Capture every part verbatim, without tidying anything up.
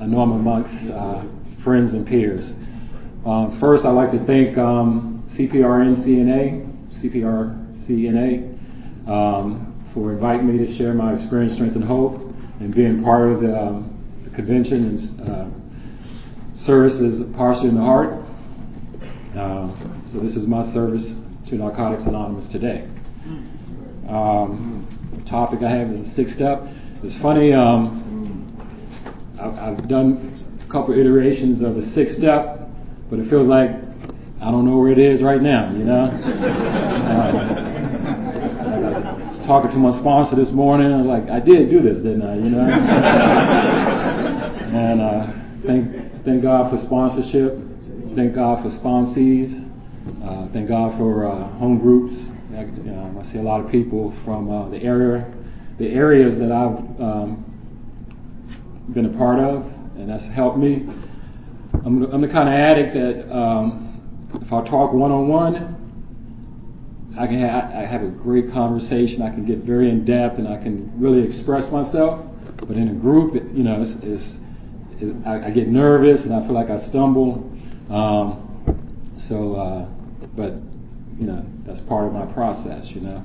know I'm amongst uh, friends and peers. Um, first, I'd like to thank um, C P R N C N A, C P R C N A, um, for inviting me to share my experience, strength, and hope, and being part of the, um, the convention and uh, services partially in the heart. Uh, so this is my service to Narcotics Anonymous today. Um, the topic I have is the sixth step. It's funny, um, I've, I've done a couple iterations of the sixth step, but it feels like I don't know where it is right now, you know? uh, I was talking to my sponsor this morning, and I'm like, I did do this, didn't I, you know? and uh, thank, thank God for sponsorship. Thank God for sponsees. Uh, thank God for uh, home groups. I, um, I see a lot of people from uh, the area, the areas that I've um, been a part of, and that's helped me. I'm, I'm the kind of addict that um, if I talk one-on-one, I can ha- I have a great conversation. I can get very in depth, and I can really express myself. But in a group, it, you know, it's, it's, it, I, I get nervous, and I feel like I stumble. Um, so, uh, but you know, that's part of my process. You know,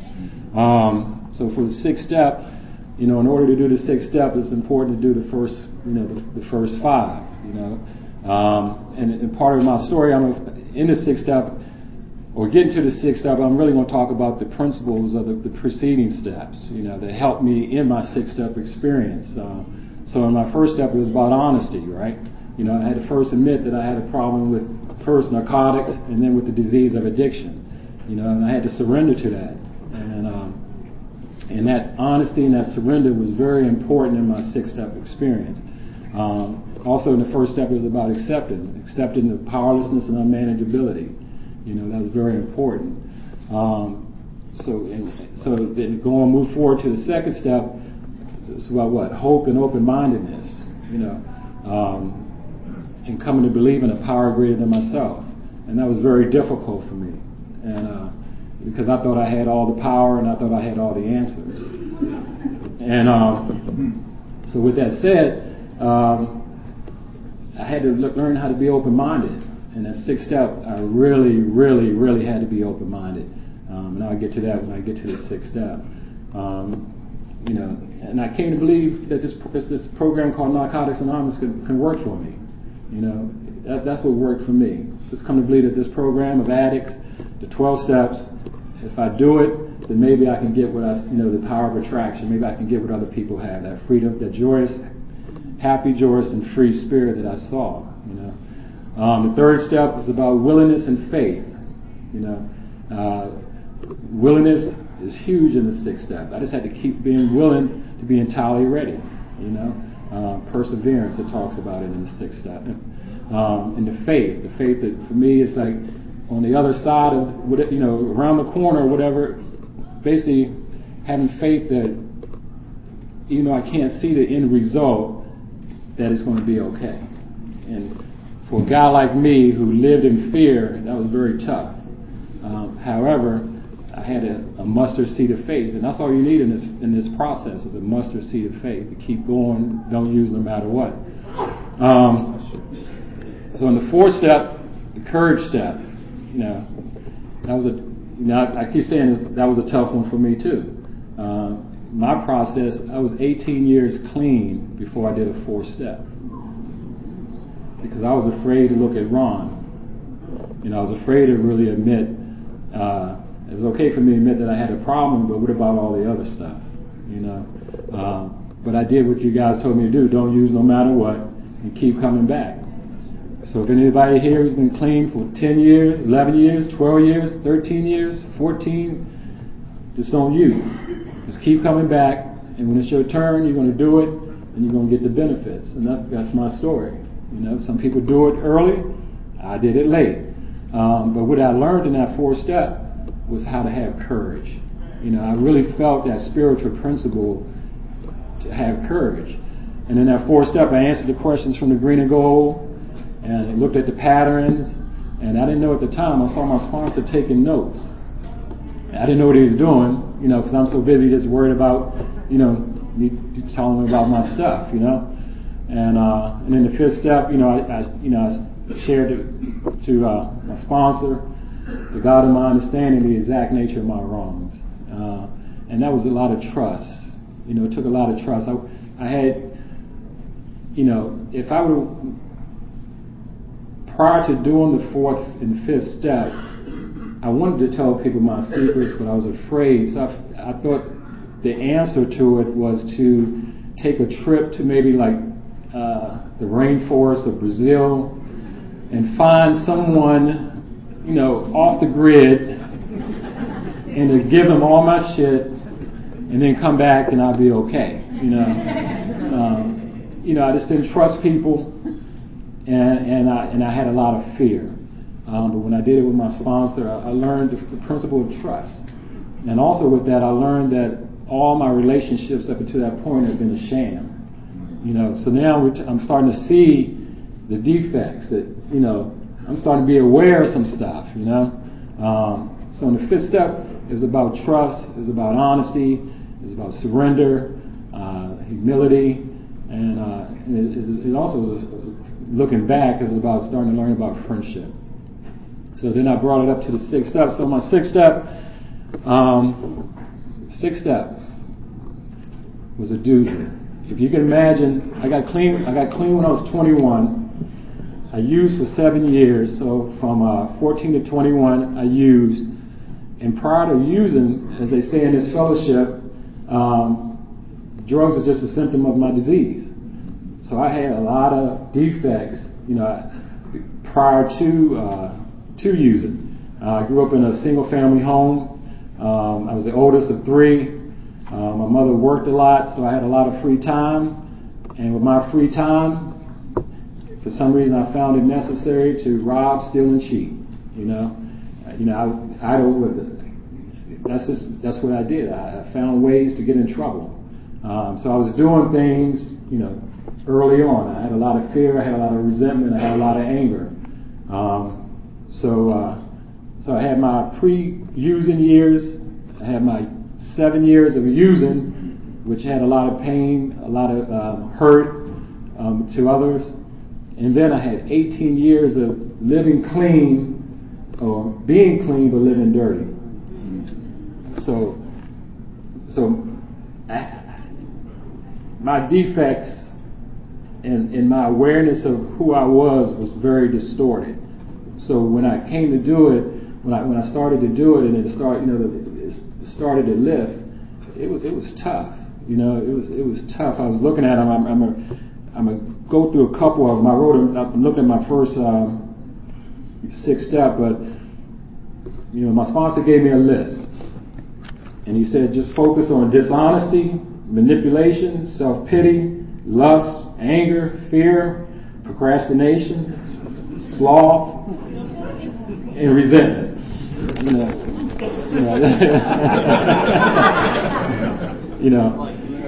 um, so for the sixth step, you know, in order to do the sixth step, it's important to do the first, you know, the, the first five. You know, um, and, and part of my story, I'm in the sixth step, or getting to the sixth step. I'm really going to talk about the principles of the, the preceding steps. You know, that helped me in my sixth step experience. Uh, so in my first step, it was about honesty, right? You know, I had to first admit that I had a problem with first narcotics and then with the disease of addiction. You know, and I had to surrender to that. And um, and that honesty and that surrender was very important in my six-step experience. Um, also, in the first step, it was about accepting, accepting the powerlessness and unmanageability. You know, that was very important. Um, so, and, so then going move forward to the second step. It's about what? Hope and open-mindedness. You know. Um, and coming to believe in a power greater than myself. And that was very difficult for me. And uh, because I thought I had all the power and I thought I had all the answers. And um, so with that said, um, I had to look, learn how to be open-minded. And that sixth step, I really, really, really had to be open-minded. Um, and I'll get to that when I get to the sixth step. Um, you know, and I came to believe that this this, this program called Narcotics Anonymous can, can work for me. You know, that, that's what worked for me. Just come to believe that this program of addicts, the twelve steps, if I do it, then maybe I can get what I, you know, the power of attraction. Maybe I can get what other people have, that freedom, that joyous, happy, joyous, and free spirit that I saw. You know, um, the third step is about willingness and faith. You know, uh, willingness is huge in the sixth step. I just had to keep being willing to be entirely ready. You know. Uh, perseverance, it talks about it in the sixth step. Um, and the faith, the faith that for me is like on the other side of, what, you know, around the corner or whatever, basically having faith that even though I can't see the end result, that it's going to be okay. And for a guy like me who lived in fear, that was very tough. Um, however, I had a, a mustard seed of faith, and that's all you need in this in this process is a mustard seed of faith to keep going, don't use no matter what. Um, so in the fourth step, the courage step, you know, that was a, you know, I, I keep saying this, that was a tough one for me too. Uh, my process, I was eighteen years clean before I did a fourth step because I was afraid to look at Ron. You know, I was afraid to really admit. Uh, It was okay for me to admit that I had a problem, but what about all the other stuff? You know, um, but I did what you guys told me to do. Don't use no matter what, and keep coming back. So if anybody here who's been clean for ten years, eleven years, twelve years, thirteen years, fourteen, just don't use. Just keep coming back, and when it's your turn, you're going to do it, and you're going to get the benefits. And that's that's my story. You know, some people do it early. I did it late. Um, but what I learned in that fourth step was how to have courage. You know, I really felt that spiritual principle to have courage. And in that fourth step, I answered the questions from the green and gold, and I looked at the patterns, and I didn't know at the time. I saw my sponsor taking notes. I didn't know what he was doing, you know, because I'm so busy just worried about, you know, me telling him about my stuff, you know. And uh, and then the fifth step, you know, I, I you know I shared it to uh, my sponsor, the God of my understanding, the exact nature of my wrongs, uh, and that was a lot of trust. You know, it took a lot of trust. I, I had, you know, if I would prior to doing the fourth and fifth step, I wanted to tell people my secrets, but I was afraid. So I, I thought the answer to it was to take a trip to maybe like uh, the rainforest of Brazil and find someone, you know, off the grid, and to give them all my shit, and then come back and I'll be okay. You know, um, you know, I just didn't trust people, and and I and I had a lot of fear. Um, but when I did it with my sponsor, I, I learned the, the principle of trust, and also with that, I learned that all my relationships up until that point had been a sham. You know, so now we're t- I'm starting to see the defects that, you know, I'm starting to be aware of some stuff. You know, um, so in the fifth step is about trust, is about honesty, is about surrender, uh, humility, and, uh, and it, it also is, looking back, is about starting to learn about friendship. So then I brought it up to the sixth step. So my sixth step, um, sixth step was a doozy. If you can imagine, I got clean. I got clean when I was twenty-one. I used for seven years. So from uh, fourteen to twenty-one, I used. And prior to using, as they say in this fellowship, um, drugs are just a symptom of my disease. So I had a lot of defects, you know, prior to uh, to using. Uh, I grew up in a single-family home. Um, I was the oldest of three. Uh, my mother worked a lot, so I had a lot of free time. And with my free time, for some reason, I found it necessary to rob, steal, and cheat. You know, uh, you know, I, I don't. That's just that's what I did. I, I found ways to get in trouble. Um, so I was doing things, you know, early on. I had a lot of fear. I had a lot of resentment. I had a lot of anger. Um, so, uh, so I had my pre-using years. I had my seven years of using, which had a lot of pain, a lot of um, hurt um, to others. And then I had eighteen years of living clean, or being clean but living dirty. So, so I, my defects and, and my awareness of who I was was very distorted. So when I came to do it, when I when I started to do it, and it started, you know, it started to lift, it was it was tough. You know, it was it was tough. I was looking at them. I'm I'm a, I'm gonna go through a couple of them. I wrote them. I'm looking at my first uh, sixth step, but you know, my sponsor gave me a list, and he said, just focus on dishonesty, manipulation, self-pity, lust, anger, fear, procrastination, sloth, and resentment. You know, you know, you know.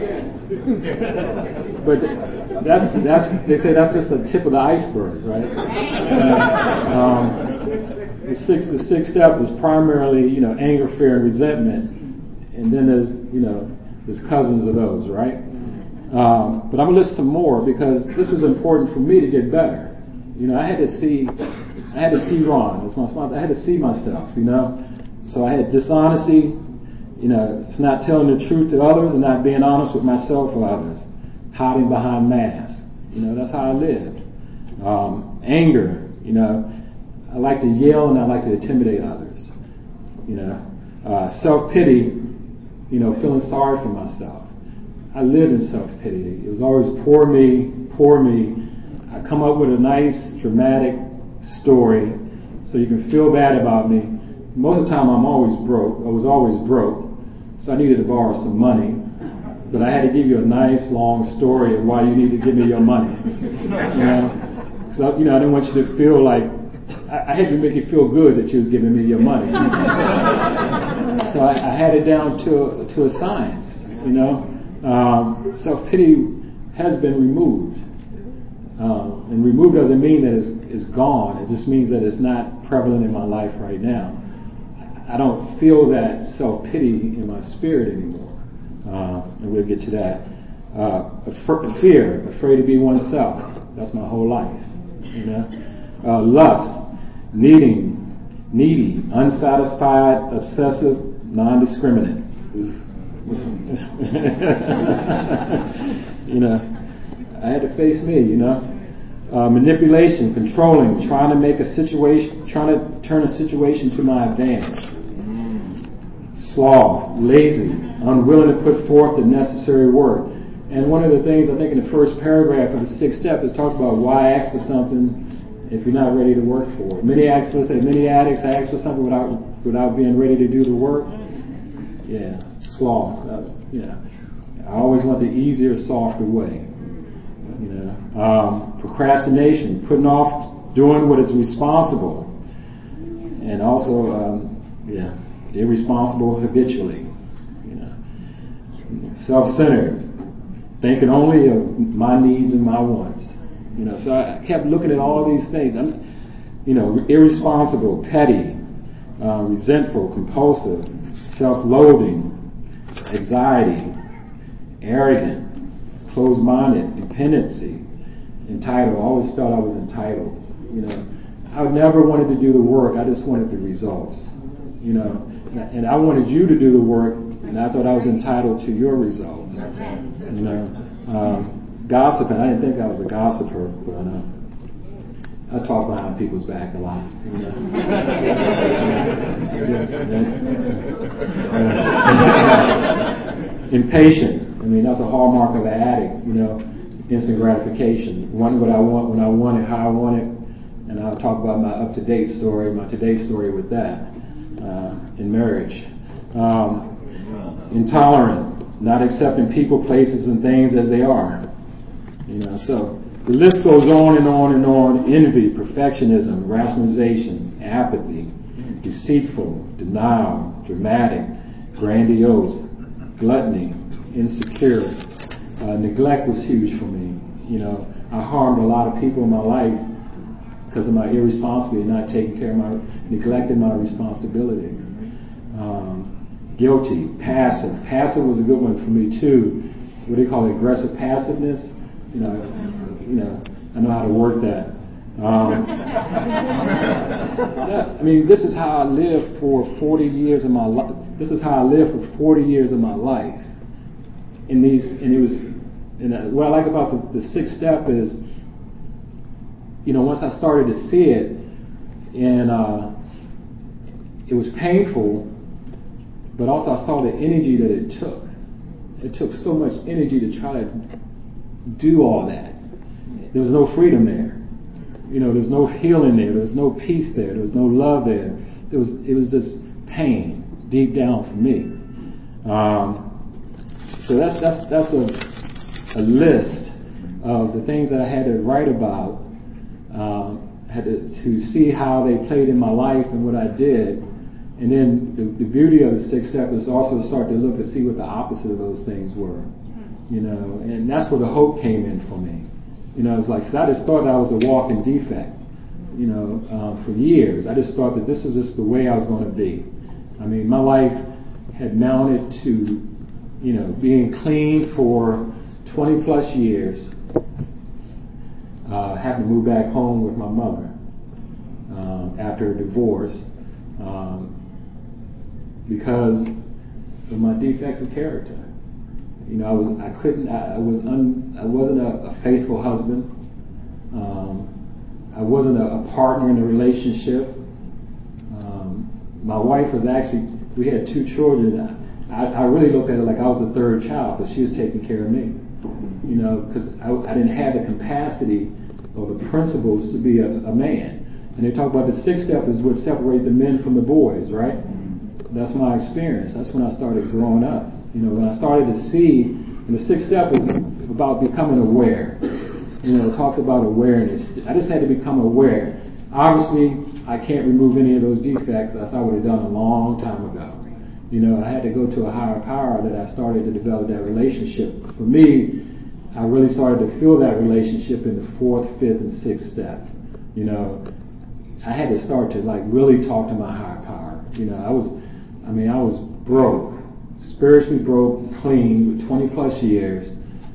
But that's that's they say that's just the tip of the iceberg, right? Uh, um, the sixth the sixth step is primarily, you know, anger, fear, and resentment, and then there's, you know, there's cousins of those, right? Um, but I'm gonna list some more because this was important for me to get better. You know, I had to see, I had to see Ron as my sponsor. I had to see myself, you know. So I had dishonesty. You know, it's not telling the truth to others and not being honest with myself or others. Hiding behind masks. You know, that's how I lived. Um, anger. You know, I like to yell and I like to intimidate others. You know, uh, self-pity. You know, feeling sorry for myself. I lived in self-pity. It was always poor me, poor me. I come up with a nice, dramatic story so you can feel bad about me. Most of the time, I'm always broke. I was always broke, so I needed to borrow some money. But I had to give you a nice, long story of why you need to give me your money. You know, so you know, I didn't want you to feel like I, I had to make you feel good that you was giving me your money. So I, I had it down to to a science. You know, um, self-pity has been removed. Um, and removed doesn't mean that it's, it's gone. It just means that it's not prevalent in my life right now. I don't feel that self-pity in my spirit anymore. Uh, and we'll get to that. uh, fear, afraid to be oneself. That's my whole life. You know, uh, lust, needing, needy, unsatisfied, obsessive, non-discriminate. You know, I had to face me. You know, uh, manipulation, controlling, trying to make a situation, trying to turn a situation to my advantage. Sloth, lazy, unwilling to put forth the necessary work. And one of the things I think in the first paragraph of the sixth step, it talks about why ask for something if you're not ready to work for it. Many addicts, let's say, many addicts ask for something without without being ready to do the work. Yeah, sloth. Uh, you know, I always want the easier, softer way. You know, um, procrastination, putting off doing what is responsible, and also, um, yeah, irresponsible habitually. You know, self-centered. Thinking only of my needs and my wants. You know, so I kept looking at all these things. I'm, you know, irresponsible, petty, uh, resentful, compulsive, self-loathing, anxiety, arrogant, closed-minded, dependency, entitled. I always felt I was entitled. You know, I never wanted to do the work. I just wanted the results. You know, and I wanted you to do the work, and I thought I was entitled to your results. You know, um, gossiping. I didn't think I was a gossiper, but uh, I talk behind people's back a lot. You know. Impatient. I mean, that's a hallmark of an addict. You know, instant gratification. Wanting what I want when I want it, how I want it, and I'll talk about my up-to-date story, my today story with that uh, in marriage. Um, intolerant. Not accepting people, places, and things as they are. You know, so the list goes on and on and on. Envy, perfectionism, rationalization, apathy, deceitful, denial, dramatic, grandiose, gluttony, insecure. Uh, neglect was huge for me. You know, I harmed a lot of people in my life because of my irresponsibility, not taking care of my, neglecting my responsibilities. Um, Guilty, passive. Passive was a good one for me too. What do you call it? Aggressive passiveness. You know, you know. I know how to work that. Um, yeah, I mean, this is how I lived for forty years of my life. This is how I lived for forty years of my life. In these, and it was, and uh, what I like about the, the sixth step is, you know, once I started to see it, and uh, it was painful. But also I saw the energy that it took. It took so much energy to try to do all that. There was no freedom there. You know, there was no healing there. There was no peace there. There was no love there. There was, it was just pain deep down for me. Um, so that's that's that's a, a list of the things that I had to write about. Um, had to, to see how they played in my life and what I did. And then the, the beauty of the sixth step is also start to look to see what the opposite of those things were, you know. And that's where the hope came in for me. You know, it's like, cause I just thought I was a walking defect, you know, uh, for years. I just thought that this was just the way I was going to be. I mean, my life had mounted to, you know, being clean for twenty plus years, uh, having to move back home with my mother um, after a divorce. Um, because of my defects of character. You know, I was I couldn't I, I was un, I wasn't a, a faithful husband. Um, I wasn't a, a partner in a relationship. Um, my wife was actually, we had two children. I, I really looked at it like I was the third child because she was taking care of me. You know, because I, I didn't have the capacity or the principles to be a, a man. And they talk about the sixth step is what separates the men from the boys, right? That's my experience. That's when I started growing up. You know, when I started to see, and the sixth step is about becoming aware. You know, it talks about awareness. I just had to become aware. Obviously, I can't remove any of those defects as I would have done a long time ago. You know, I had to go to a higher power that I started to develop that relationship. For me, I really started to feel that relationship in the fourth, fifth, and sixth step. You know, I had to start to like really talk to my higher power. You know, I was, I mean, I was broke, spiritually broke, clean, with twenty plus years,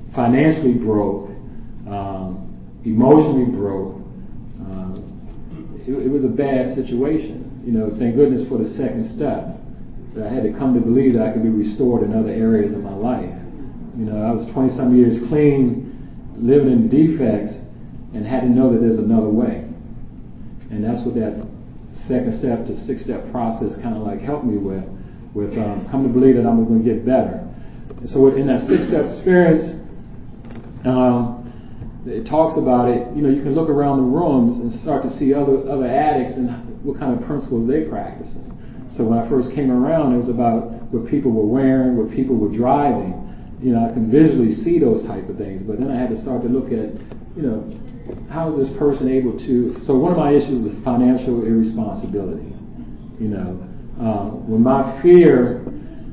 financially broke, um, emotionally broke. Um, it, it was a bad situation. You know, thank goodness for the second step. But I had to come to believe that I could be restored in other areas of my life. You know, I was twenty-some years clean, living in defects, and had to know that there's another way. And that's what that second step to six-step process kind of like helped me with, with um, come to believe that I'm going to get better. And so in that six-step experience, um, it talks about it. You know, you can look around the rooms and start to see other other addicts and what kind of principles they practicing. So when I first came around, it was about what people were wearing, what people were driving. You know, I can visually see those type of things. But then I had to start to look at, you know, how is this person able to... So one of my issues was financial irresponsibility. You know, uh, when my fear...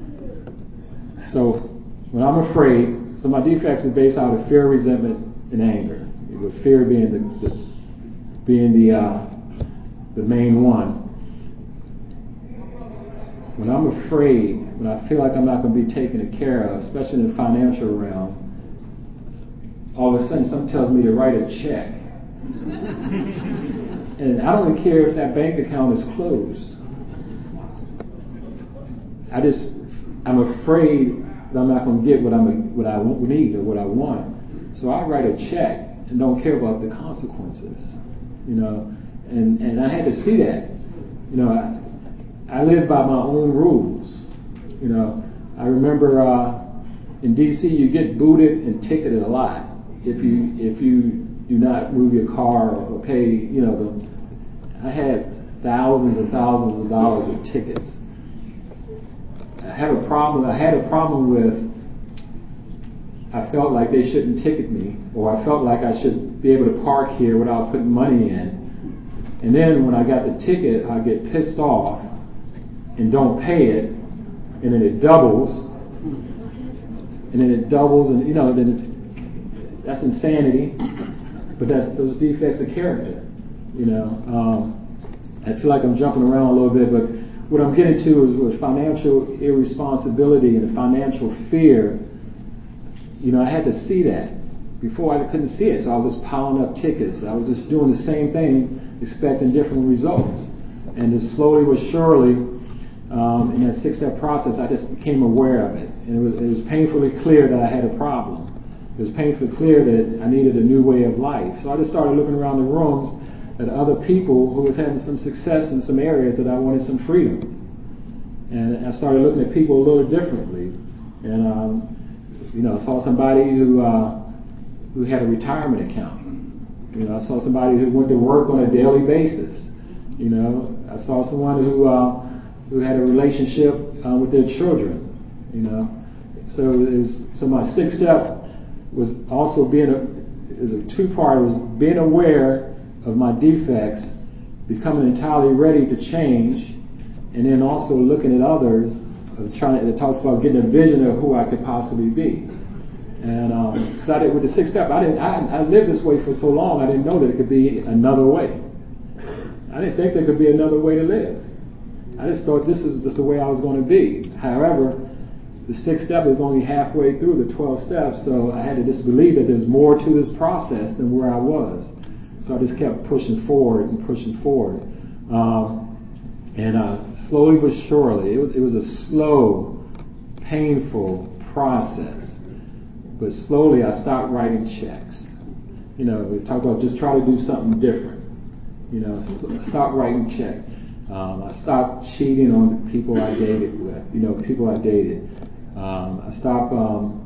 So when I'm afraid, so my defects are based out of fear, resentment, and anger. With fear being the, the being the uh, the main one. When I'm afraid, when I feel like I'm not going to be taken care of, especially in the financial realm, all of a sudden something tells me to write a check. And I don't even care if that bank account is closed. I just, I'm afraid that I'm not going to get what I'm what I need or what I want. So I write a check and don't care about the consequences. You know, and, and I had to see that. You know, I, I live by my own rules. You know, I remember uh, in D C you get booted and ticketed a lot if you if you do not move your car or pay. You know, the, I had thousands and thousands of dollars of tickets. I had a problem. I had a problem with. I felt like they shouldn't ticket me, or I felt like I should be able to park here without putting money in. And then when I got the ticket, I get pissed off and don't pay it, and then it doubles, and then it doubles, and you know, then that's insanity. But that's those defects of character. You know, um, I feel like I'm jumping around a little bit, but what I'm getting to is with financial irresponsibility and financial fear. You know, I had to see that. Before I couldn't see it, so I was just piling up tickets. I was just doing the same thing, expecting different results. And just slowly but surely, um, in that six-step process, I just became aware of it. And it was, it was painfully clear that I had a problem. It was painfully clear that I needed a new way of life. So I just started looking around the rooms at other people who was having some success in some areas that I wanted some freedom. And I started looking at people a little differently. And, um, you know, I saw somebody who uh, who had a retirement account. You know, I saw somebody who went to work on a daily basis. You know, I saw someone who uh, who had a relationship uh, with their children. You know, so is so my sixth step was also being a is a two part. It was being aware of my defects, becoming entirely ready to change, and then also looking at others. Of trying to, it talks about getting a vision of who I could possibly be. And um, so I did, with the sixth step, I didn't. I, I lived this way for so long. I didn't know that it could be another way. I didn't think there could be another way to live. I just thought this is just the way I was going to be. However, the sixth step is only halfway through the twelve steps, so I had to just believe that there's more to this process than where I was. So I just kept pushing forward and pushing forward. Um, And uh, slowly but surely, it was, it was a slow, painful process. But slowly I stopped writing checks. You know, we talk about just try to do something different. You know, stop writing checks. Um, I stopped cheating on the people I dated with. You know, people I dated. Um, I stopped. Um,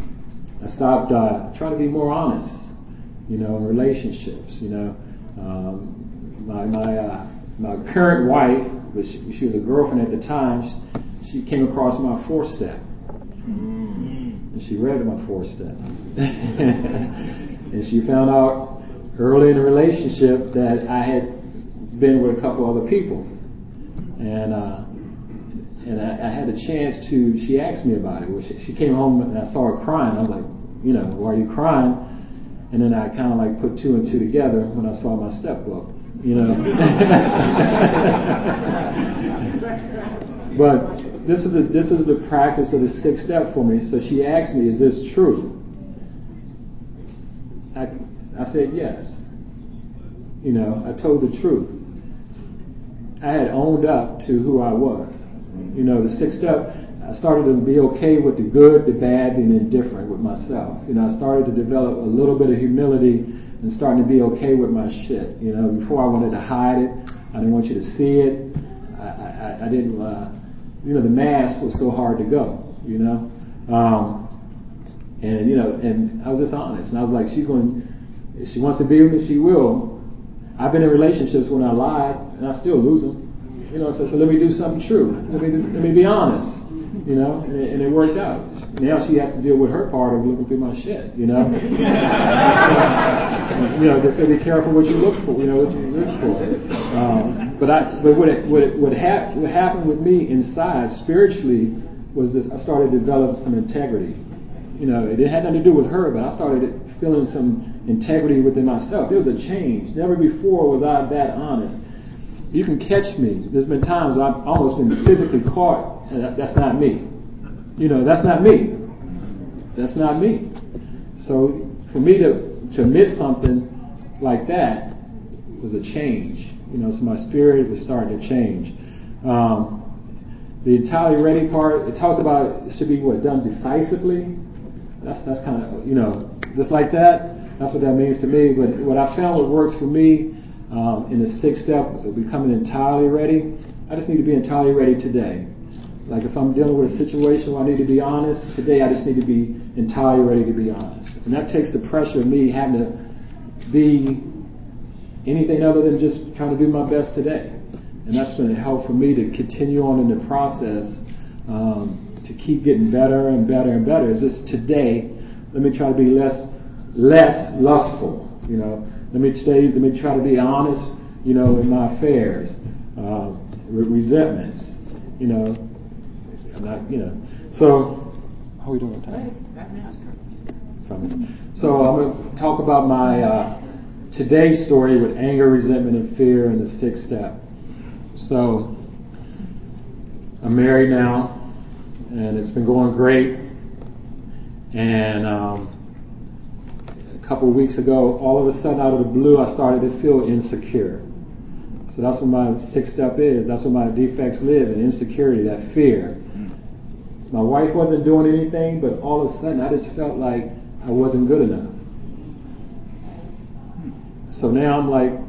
I stopped uh, trying to be more honest. You know, in relationships. You know, um, my my uh, my current wife. But she, she was a girlfriend at the time. She, she came across my fourth step, mm. and she read my fourth step, and she found out early in the relationship that I had been with a couple other people, and uh, and I, I had a chance to. She asked me about it. Well, she, she came home and I saw her crying. I was like, you know, why are you crying? And then I kind of like put two and two together when I saw my step book. You know, but this is a, this is the practice of the sixth step for me. So she asked me, "Is this true?" I said yes. You know, I told the truth. I had owned up to who I was. You know, the sixth step, I started to be okay with the good, the bad, and indifferent with myself. You know, I started to develop a little bit of humility and starting to be okay with my shit. You know, before I wanted to hide it. I didn't want you to see it. I, I, I didn't, uh, you know, the mask was so hard to go, you know. Um, and, you know, and I was just honest. And I was like, she's going, if she wants to be with me, she will. I've been in relationships when I lied, and I still lose them. You know, so, so let me do something true. Let me, let me be honest. You know, and it, and it worked out. Now she has to deal with her part of looking through my shit, you know. You know, they say be careful what you look for, you know, what you look for. Um, but I, but what it, what it, what, hap- what happened with me inside spiritually was this: I started to develop some integrity. You know, it had nothing to do with her, but I started feeling some integrity within myself. There was a change. Never before was I that honest. You can catch me. There's been times where I've almost been physically caught. And that's not me. You know, that's not me. That's not me. So for me to, to admit something like that was a change. You know, so my spirit was starting to change. Um, the entirely ready part, it talks about it should be what, done decisively. That's that's kind of, you know, just like that. That's what that means to me. But what I found what works for me um, in the sixth step of becoming entirely ready, I just need to be entirely ready today. Like if I'm dealing with a situation where I need to be honest, today I just need to be entirely ready to be honest. And that takes the pressure of me having to be anything other than just trying to do my best today. And that's going to help for me to continue on in the process, um, to keep getting better and better and better. Is this today, let me try to be less less lustful, you know. Let me stay, let me try to be honest, you know, in my affairs, uh, re- resentments, you know. I'm not, you know. So, how are we doing on time? So I'm going to talk about my uh, today's story with anger, resentment, and fear in the sixth step. So, I'm married now, and it's been going great. And um, a couple of weeks ago, all of a sudden, out of the blue, I started to feel insecure. So that's what my sixth step is. That's where my defects live, in insecurity, that fear. My wife wasn't doing anything, but all of a sudden I just felt like I wasn't good enough. So now I'm like,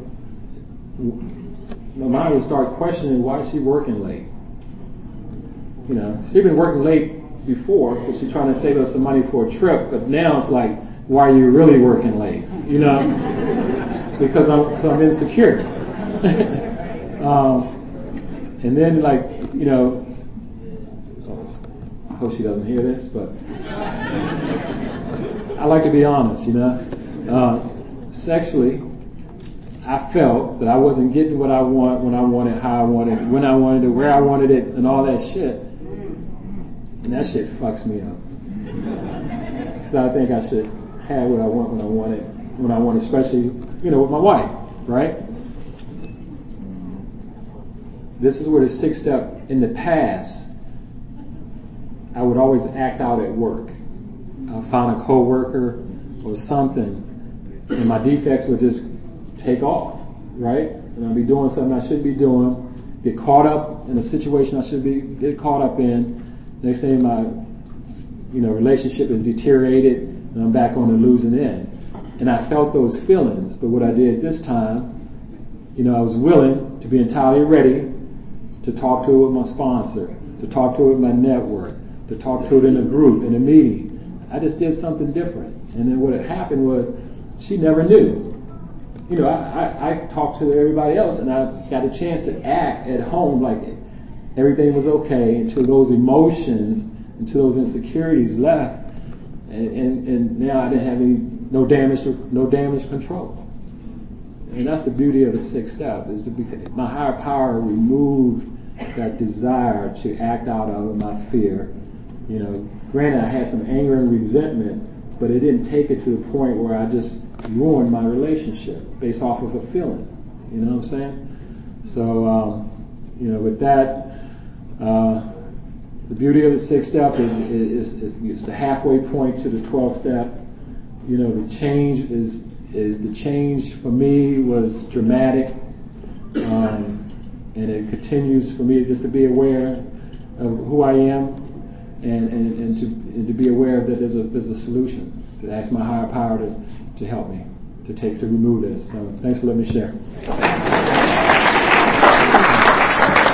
my mind would start questioning, why is she working late? You know, she'd been working late before because she's trying to save us some money for a trip, but now it's like, why are you really working late? You know, because I'm, cause I'm insecure. um, and then like, you know, I hope she doesn't hear this, but I like to be honest, you know. Uh, sexually, I felt that I wasn't getting what I want, when I wanted, how I wanted, when I wanted it, where I wanted it, and all that shit. And that shit fucks me up. So I think I should have what I want when I want it, when I want, especially, you know, with my wife, right? This is where the sixth step in the past, I would always act out at work. I found a coworker or something, and my defects would just take off, right? And I'd be doing something I shouldn't be doing, get caught up in a situation I should be get caught up in. Next thing, my you know relationship is deteriorated, and I'm back on the losing end. And I felt those feelings, but what I did this time, you know, I was willing to be entirely ready to talk to it with my sponsor, to talk to it with my network, to talk to it in a group, in a meeting. I just did something different. And then what had happened was, she never knew. You know, I, I, I talked to everybody else, and I got a chance to act at home like everything was okay until those emotions, until those insecurities left, and, and, and now I didn't have any no damage, no damage control. And that's the beauty of the sixth step, is to be, my higher power removed that desire to act out of my fear. You know, granted, I had some anger and resentment, but it didn't take it to the point where I just ruined my relationship based off of a feeling. You know what I'm saying? So, um, you know, with that, uh, the beauty of the sixth step is, is, is, is the halfway point to the twelfth step. You know, the change is is the change for me was dramatic, um, and it continues for me just to be aware of who I am, and, and, and to and to be aware that there's a there's a solution. To ask my higher power to, to help me to take to remove this. So thanks for letting me share.